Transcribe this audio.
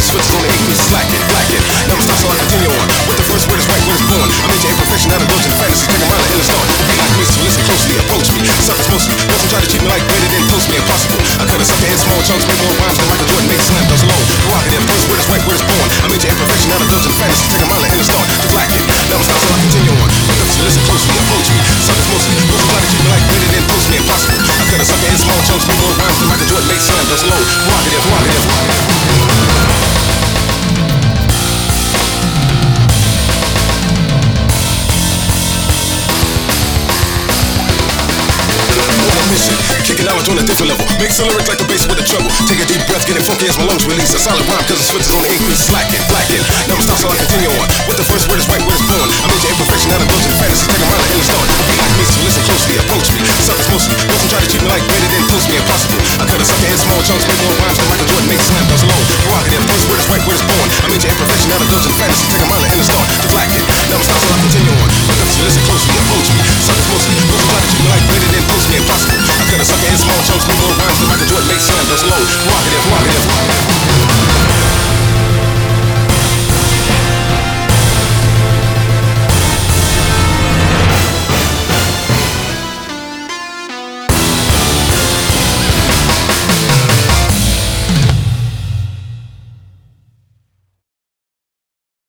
switches on the 8 pieces slacking, blacking. Never stop, so I continue on. With the first word is right, word is born. I made your imperfection out of virgin fantasy. Take a mile in the start. Be like me, so listen closely, approach me. Suckers mostly, doesn't try to treat me like better than toast me. Impossible. I cut a sucker in small chunks, make more rhymes. I'm like a Jordan, make slam, does alone. Prerogative, first word is right, word is born. I made your imperfection out of virgin fantasy. Take a mile in the start. Just like it. Never stop, so I continue on. So listen closely, approach me. Suckers mostly, doesn't try to treat me like better than toast me. Impossible. I cut a sucker in small chunks, make more rhymes. I'm like a Jordan, make slam, does alone. Prerogative, prerogative. Kicking knowledge on a different level. Mix the lyric like the bass with the treble. Take a deep breath, getting funky as my lungs release. A solid rhyme, cause the switches on the 8 pieces slacking, blacking. Never stop, so I continue on. With the first word is right, word is born. I made your imperfection out of virgin fantasy. Take a mile in the start. Be like me, so listen closely, approach me. Suckers mostly, doesn't try to treat me like better than toast me. Impossible. I cut a sucker in small chunks, make more rhymes. I'm like a Jordan, make slam, does alone. Prerogative, first word is right, word is born. I made your imperfection out of virgin fantasy. Take a mile in the start. Just like it. Never stop, so I continue on. So listen closely, approach me. Suckers mostly, doesn't try to treat me like better than toast me. Impossible. I cut a sucker in small chunks, make more